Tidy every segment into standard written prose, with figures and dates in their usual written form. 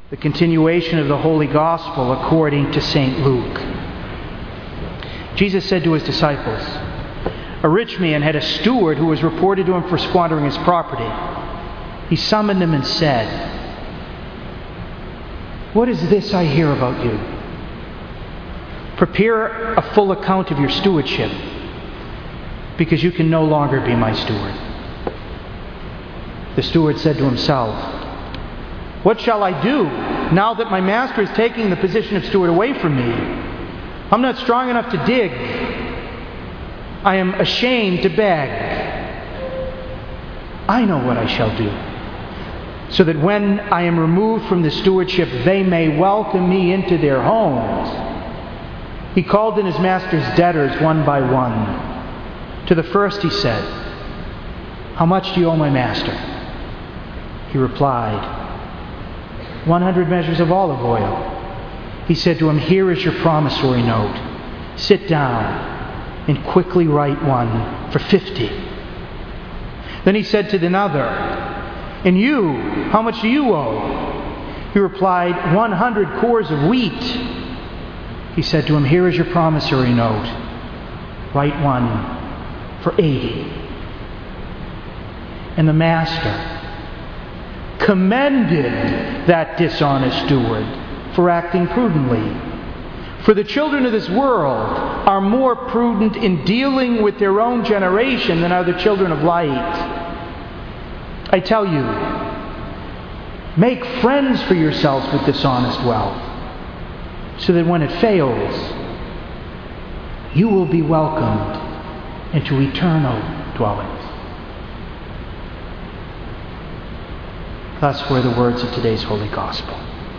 The continuation of the Holy Gospel according to St. Luke. Jesus said to his disciples, "A rich man had a steward who was reported to him for squandering his property. He summoned him and said, 'What is this I hear about you? Prepare a full account of your stewardship, because you can no longer be my steward.' The steward said to himself, 'What shall I do now that my master is taking the position of steward away from me? I'm not strong enough to dig. I am ashamed to beg. I know what I shall do, so that when I am removed from the stewardship, they may welcome me into their homes.' He called in his master's debtors one by one. To the first he said, 'How much do you owe my master?' He replied, 100 measures of olive oil.' He said to him, 'Here is your promissory note. Sit down and quickly write one for 50. Then he said to another, 'And you, how much do you owe?' He replied, 100 cores of wheat.' He said to him, 'Here is your promissory note. Write one for 80. And the master commended that dishonest steward for acting prudently. For the children of this world are more prudent in dealing with their own generation than are the children of light. I tell you, make friends for yourselves with dishonest wealth, so that when it fails, you will be welcomed into eternal dwellings." Thus were the words of today's Holy Gospel.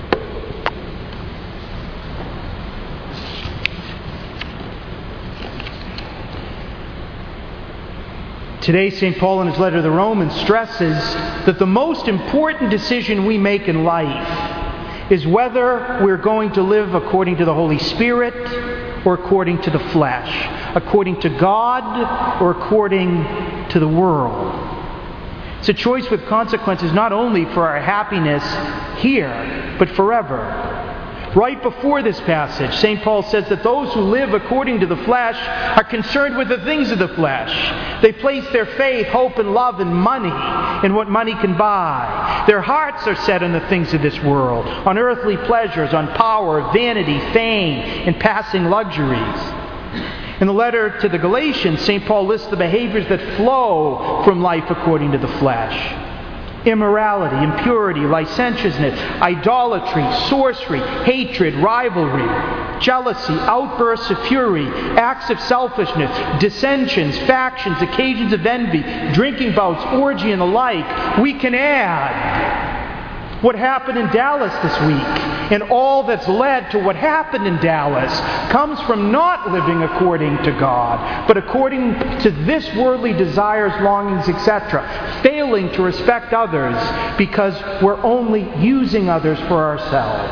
Today, St. Paul in his letter to the Romans stresses that the most important decision we make in life is whether we're going to live according to the Holy Spirit or according to the flesh, according to God or according to the world. It's a choice with consequences not only for our happiness here, but forever. Right before this passage, St. Paul says that those who live according to the flesh are concerned with the things of the flesh. They place their faith, hope, and love in money, in what money can buy. Their hearts are set on the things of this world, on earthly pleasures, on power, vanity, fame, and passing luxuries. In the letter to the Galatians, St. Paul lists the behaviors that flow from life according to the flesh. Immorality, impurity, licentiousness, idolatry, sorcery, hatred, rivalry, jealousy, outbursts of fury, acts of selfishness, dissensions, factions, occasions of envy, drinking bouts, orgy, and the like. We can add what happened in Dallas this week. And all that's led to what happened in Dallas comes from not living according to God, but according to this worldly desires, longings, etc. Failing to respect others because we're only using others for ourselves.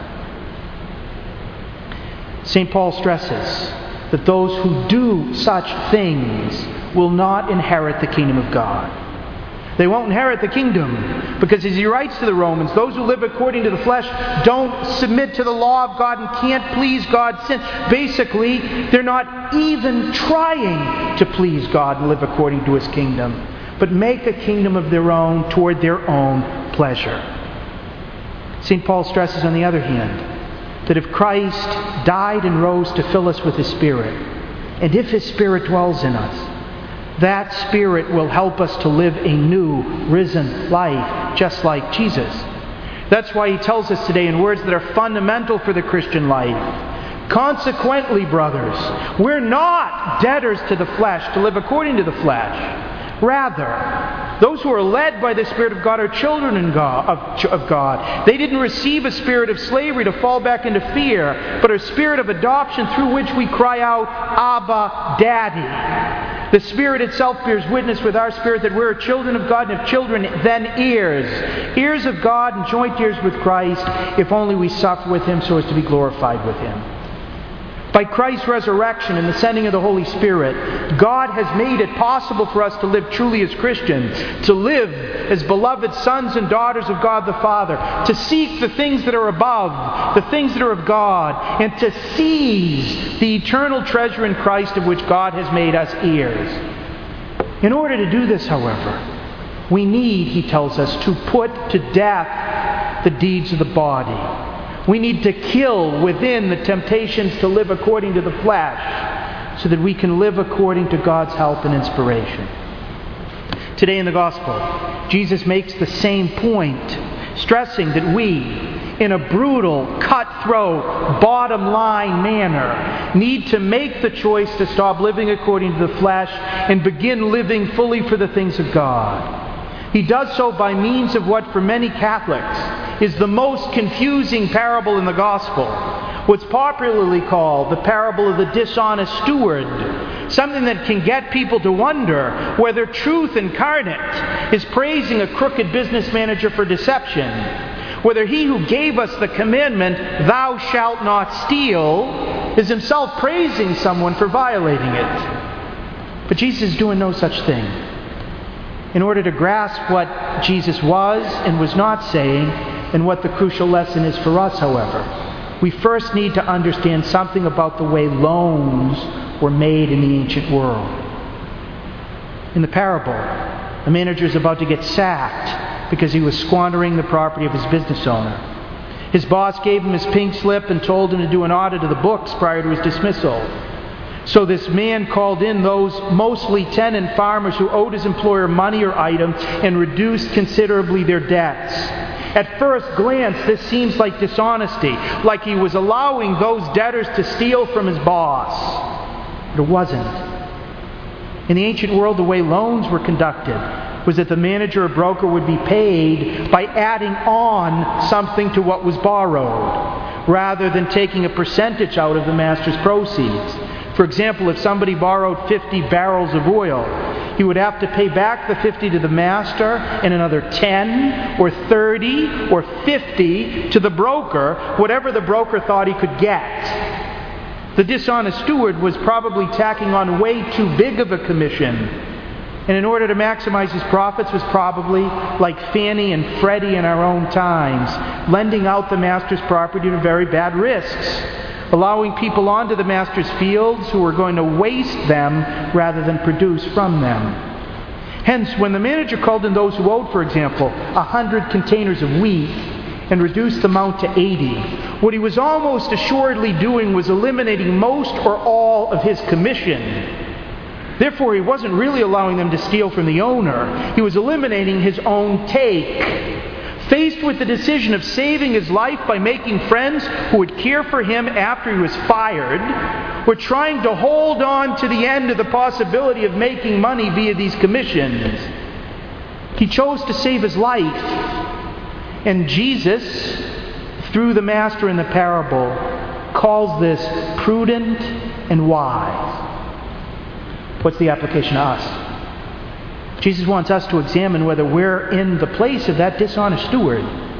St. Paul stresses that those who do such things will not inherit the kingdom of God. They won't inherit the kingdom because, as he writes to the Romans, those who live according to the flesh don't submit to the law of God and can't please God's sin. Basically, they're not even trying to please God and live according to His kingdom, but make a kingdom of their own toward their own pleasure. St. Paul stresses, on the other hand, that if Christ died and rose to fill us with His Spirit, and if His Spirit dwells in us, that Spirit will help us to live a new, risen life, just like Jesus. That's why he tells us today in words that are fundamental for the Christian life. Consequently, brothers, we're not debtors to the flesh to live according to the flesh. Rather, those who are led by the Spirit of God are children of God. They didn't receive a spirit of slavery to fall back into fear, but a spirit of adoption through which we cry out, Abba, Daddy. The Spirit itself bears witness with our spirit that we're children of God, and if children, then heirs. Heirs of God and joint heirs with Christ, if only we suffer with Him so as to be glorified with Him. By Christ's resurrection and the sending of the Holy Spirit, God has made it possible for us to live truly as Christians, to live as beloved sons and daughters of God the Father, to seek the things that are above, the things that are of God, and to seize the eternal treasure in Christ of which God has made us heirs. In order to do this, however, we need, he tells us, to put to death the deeds of the body. We need to kill within the temptations to live according to the flesh so that we can live according to God's help and inspiration. Today in the Gospel, Jesus makes the same point, stressing that we, in a brutal, cutthroat, bottom-line manner, need to make the choice to stop living according to the flesh and begin living fully for the things of God. He does so by means of what for many Catholics is the most confusing parable in the Gospel, what's popularly called the parable of the dishonest steward, something that can get people to wonder whether truth incarnate is praising a crooked business manager for deception, whether he who gave us the commandment, "Thou shalt not steal," is himself praising someone for violating it. But Jesus is doing no such thing. In order to grasp what Jesus was and was not saying, and what the crucial lesson is for us, however, we first need to understand something about the way loans were made in the ancient world. In the parable, the manager is about to get sacked because he was squandering the property of his business owner. His boss gave him his pink slip and told him to do an audit of the books prior to his dismissal. So this man called in those mostly tenant farmers who owed his employer money or items and reduced considerably their debts. At first glance, this seems like dishonesty, like he was allowing those debtors to steal from his boss. But it wasn't. In the ancient world, the way loans were conducted was that the manager or broker would be paid by adding on something to what was borrowed, rather than taking a percentage out of the master's proceeds. For example, if somebody borrowed 50 barrels of oil, he would have to pay back the 50 to the master and another 10 or 30 or 50 to the broker, whatever the broker thought he could get. The dishonest steward was probably tacking on way too big of a commission, and in order to maximize his profits was probably like Fannie and Freddie in our own times, lending out the master's property to very bad risks, allowing people onto the master's fields who were going to waste them rather than produce from them. Hence, when the manager called in those who owed, for example, 100 containers of wheat and reduced the amount to 80, what he was almost assuredly doing was eliminating most or all of his commission. Therefore, he wasn't really allowing them to steal from the owner. He was eliminating his own take. Faced with the decision of saving his life by making friends who would care for him after he was fired, or trying to hold on to the end of the possibility of making money via these commissions, he chose to save his life. And Jesus, through the master in the parable, calls this prudent and wise. What's the application to us? Jesus wants us to examine whether we're in the place of that dishonest steward.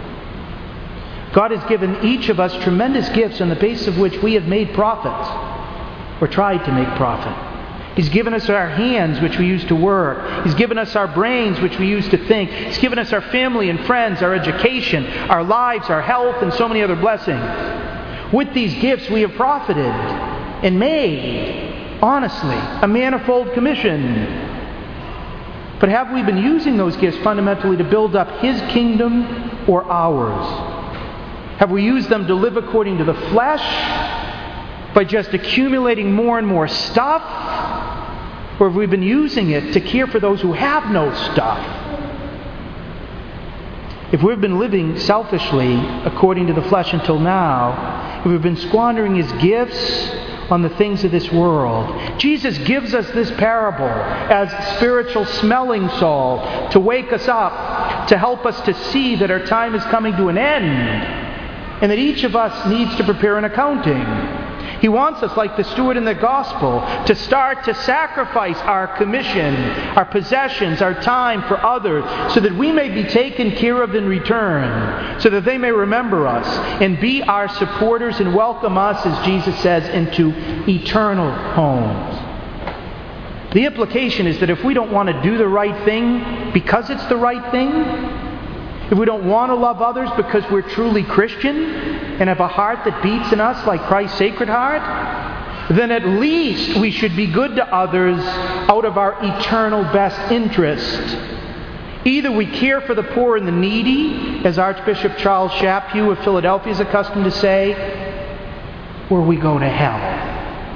God has given each of us tremendous gifts on the basis of which we have made profits, or tried to make profit. He's given us our hands, which we use to work. He's given us our brains, which we use to think. He's given us our family and friends, our education, our lives, our health, and so many other blessings. With these gifts, we have profited and made, honestly, a manifold commission. But have we been using those gifts fundamentally to build up His kingdom or ours? Have we used them to live according to the flesh by just accumulating more and more stuff? Or have we been using it to care for those who have no stuff? If we've been living selfishly according to the flesh until now, if we've been squandering His gifts on the things of this world, Jesus gives us this parable as spiritual smelling salt to wake us up, to help us to see that our time is coming to an end, and that each of us needs to prepare an accounting. He wants us, like the steward in the gospel, to start to sacrifice our commission, our possessions, our time for others, so that we may be taken care of in return, so that they may remember us and be our supporters and welcome us, as Jesus says, into eternal homes. The implication is that if we don't want to do the right thing because it's the right thing, if we don't want to love others because we're truly Christian and have a heart that beats in us like Christ's Sacred Heart, then at least we should be good to others out of our eternal best interest. Either we care for the poor and the needy, as Archbishop Charles Chaput of Philadelphia is accustomed to say, or we go to hell.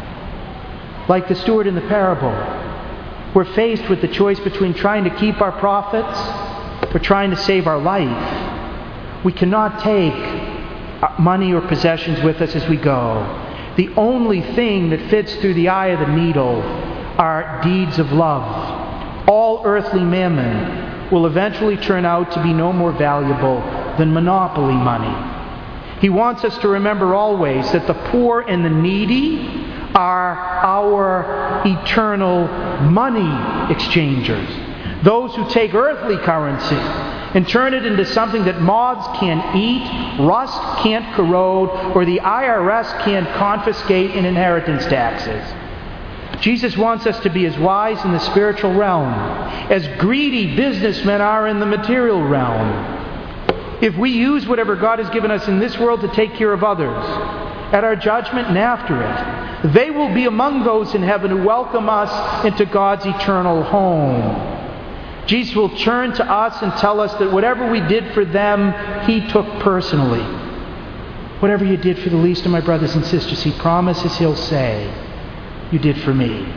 Like the steward in the parable, we're faced with the choice between trying to keep our profits or trying to save our life. We cannot take money or possessions with us as we go. The only thing that fits through the eye of the needle are deeds of love. All earthly mammon will eventually turn out to be no more valuable than monopoly money. He wants us to remember always that the poor and the needy are our eternal money exchangers. Those who take earthly currency and turn it into something that moths can't eat, rust can't corrode, or the IRS can't confiscate in inheritance taxes. Jesus wants us to be as wise in the spiritual realm as greedy businessmen are in the material realm. If we use whatever God has given us in this world to take care of others, at our judgment and after it, they will be among those in heaven who welcome us into God's eternal home. Jesus will turn to us and tell us that whatever we did for them, He took personally. Whatever you did for the least of my brothers and sisters, He promises He'll say, you did for me.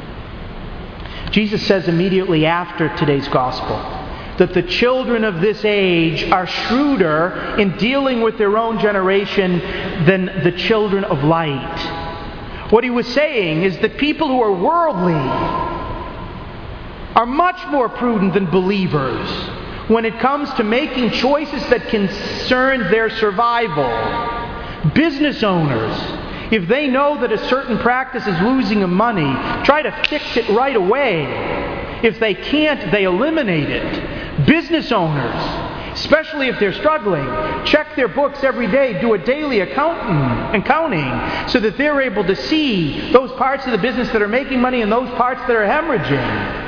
Jesus says immediately after today's gospel that the children of this age are shrewder in dealing with their own generation than the children of light. What he was saying is that people who are worldly are much more prudent than believers when it comes to making choices that concern their survival. Business owners, if they know that a certain practice is losing them money, try to fix it right away. If they can't, they eliminate it. Business owners, especially if they're struggling, check their books every day, do a daily accounting, so that they're able to see those parts of the business that are making money and those parts that are hemorrhaging.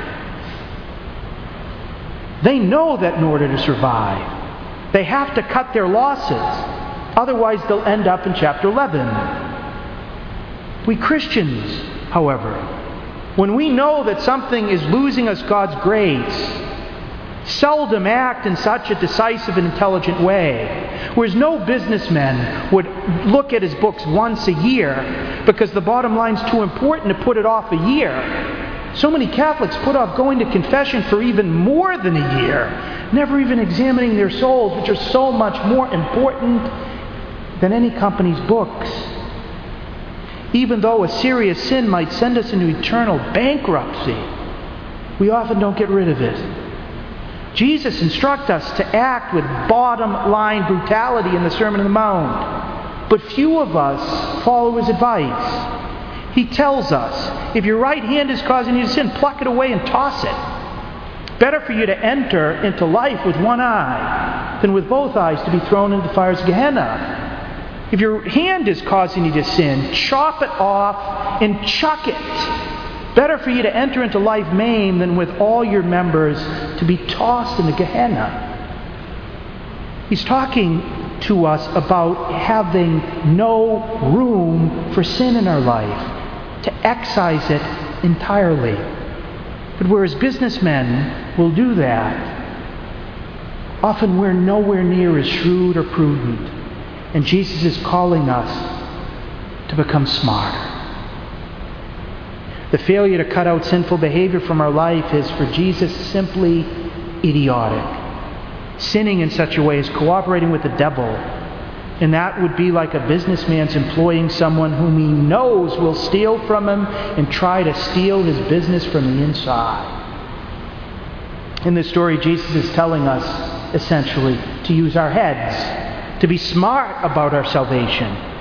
They know that in order to survive, they have to cut their losses. Otherwise, they'll end up in chapter 11. We Christians, however, when we know that something is losing us God's grace, seldom act in such a decisive and intelligent way. Whereas no businessman would look at his books once a year because the bottom line's too important to put it off a year. So many Catholics put off going to confession for even more than a year, never even examining their souls, which are so much more important than any company's books. Even though a serious sin might send us into eternal bankruptcy, we often don't get rid of it. Jesus instructs us to act with bottom-line brutality in the Sermon on the Mount, but few of us follow His advice. He tells us, if your right hand is causing you to sin, pluck it away and toss it. Better for you to enter into life with one eye than with both eyes to be thrown into the fires of Gehenna. If your hand is causing you to sin, chop it off and chuck it. Better for you to enter into life maimed than with all your members to be tossed into Gehenna. He's talking to us about having no room for sin in our life, to excise it entirely. But whereas businessmen will do that, often we're nowhere near as shrewd or prudent. And Jesus is calling us to become smarter. The failure to cut out sinful behavior from our life is, for Jesus, simply idiotic. Sinning in such a way is cooperating with the devil. And that would be like a businessman's employing someone whom he knows will steal from him and try to steal his business from the inside. In this story, Jesus is telling us, essentially, to use our heads, to be smart about our salvation.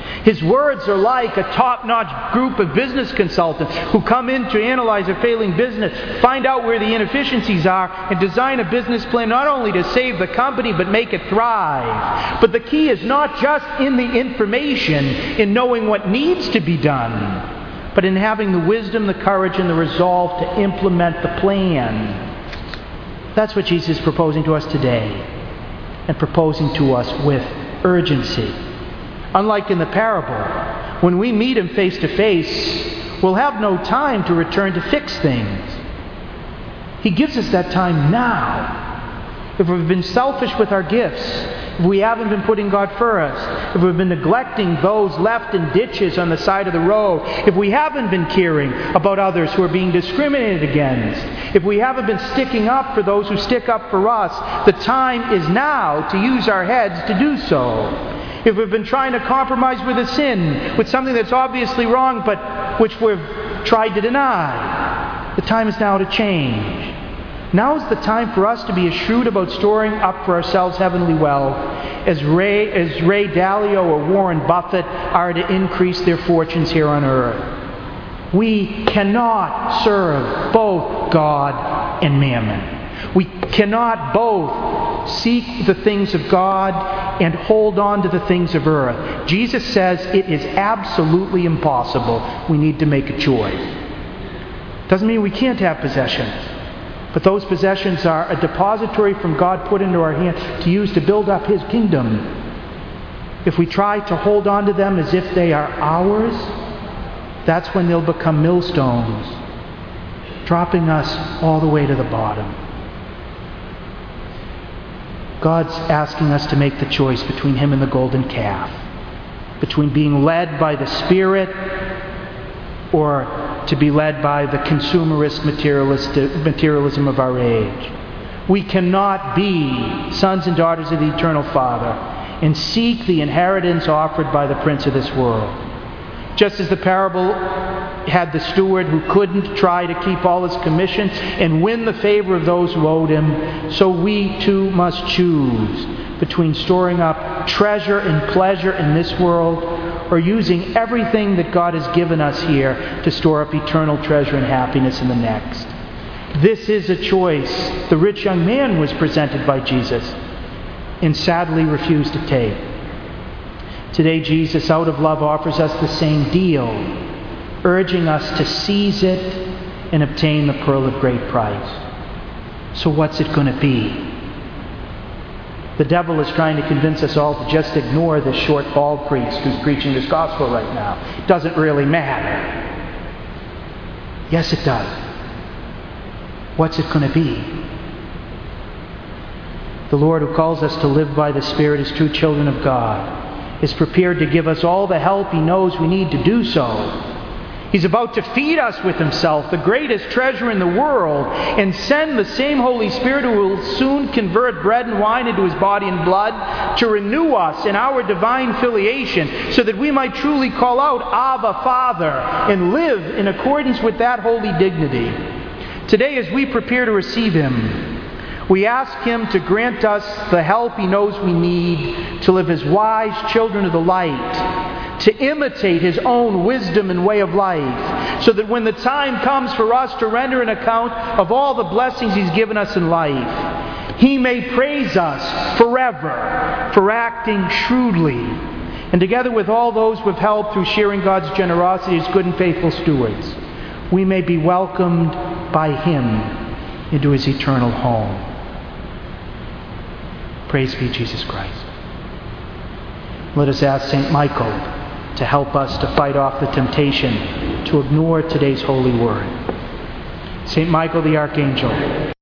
His words are like a top-notch group of business consultants who come in to analyze a failing business, find out where the inefficiencies are, and design a business plan not only to save the company but make it thrive. But the key is not just in the information, in knowing what needs to be done, but in having the wisdom, the courage, and the resolve to implement the plan. That's what Jesus is proposing to us today, and proposing to us with urgency. Unlike in the parable, when we meet Him face to face, we'll have no time to return to fix things. He gives us that time now. If we've been selfish with our gifts, if we haven't been putting God first, if we've been neglecting those left in ditches on the side of the road, if we haven't been caring about others who are being discriminated against, if we haven't been sticking up for those who stick up for us, the time is now to use our heads to do so. If we've been trying to compromise with a sin, with something that's obviously wrong, but which we've tried to deny, the time is now to change. Now is the time for us to be as shrewd about storing up for ourselves heavenly wealth as Ray Dalio or Warren Buffett are to increase their fortunes here on earth. We cannot serve both God and mammon. We cannot both seek the things of God and hold on to the things of earth. Jesus says it is absolutely impossible. We need to make a choice. Doesn't mean we can't have possessions. But those possessions are a depository from God put into our hands to use to build up His kingdom. If we try to hold on to them as if they are ours, that's when they'll become millstones, dropping us all the way to the bottom. God's asking us to make the choice between Him and the golden calf, between being led by the Spirit or to be led by the consumerist materialism of our age. We cannot be sons and daughters of the Eternal Father and seek the inheritance offered by the prince of this world. Just as the parable had the steward who couldn't try to keep all his commissions and win the favor of those who owed him, so we too must choose between storing up treasure and pleasure in this world or using everything that God has given us here to store up eternal treasure and happiness in the next. This is a choice the rich young man was presented by Jesus and sadly refused to take. Today, Jesus, out of love, offers us the same deal, urging us to seize it and obtain the pearl of great price. So what's it going to be? The devil is trying to convince us all to just ignore this short bald priest who's preaching this gospel right now. It doesn't really matter. Yes, it does. What's it going to be? The Lord who calls us to live by the Spirit as true children of God is prepared to give us all the help He knows we need to do so. He's about to feed us with Himself, the greatest treasure in the world, and send the same Holy Spirit who will soon convert bread and wine into His body and blood to renew us in our divine filiation so that we might truly call out, Abba, Father, and live in accordance with that holy dignity. Today, as we prepare to receive Him, we ask Him to grant us the help He knows we need to live as wise children of the light, to imitate His own wisdom and way of life, so that when the time comes for us to render an account of all the blessings He's given us in life, He may praise us forever for acting shrewdly, and together with all those we've helped through sharing God's generosity as good and faithful stewards, we may be welcomed by Him into His eternal home. Praise be Jesus Christ. Let us ask St. Michael to help us to fight off the temptation to ignore today's holy word. St. Michael the Archangel,